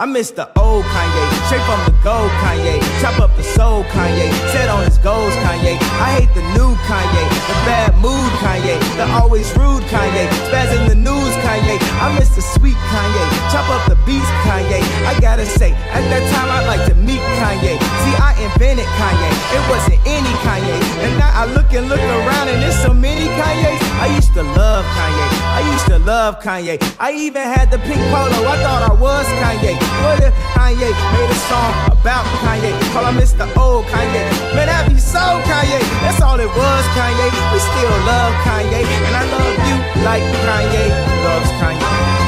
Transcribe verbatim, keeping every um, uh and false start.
miss the old Kanye, straight from the gold Kanye. Chop up the soul Kanye, set on his goals Kanye. I hate the new Kanye, the bad mood Kanye, the always rude Kanye, spaz in the news Kanye. I miss the sweet Kanye, chop up the beats Kanye. I gotta say, at that time I'd like to meet Kanye. See, I invented Kanye, it wasn't any Kanye. And now I look and look around and there's so many Kanyes. I used to love Kanye, I used to love Kanye. I even had the pink polo, I thought I was Kanye. What if Kanye made a song about Kanye? Call I miss the old Kanye. Man, that be so Kanye. That's all it was, Kanye. We still love Kanye, and I love you like Kanye loves Kanye.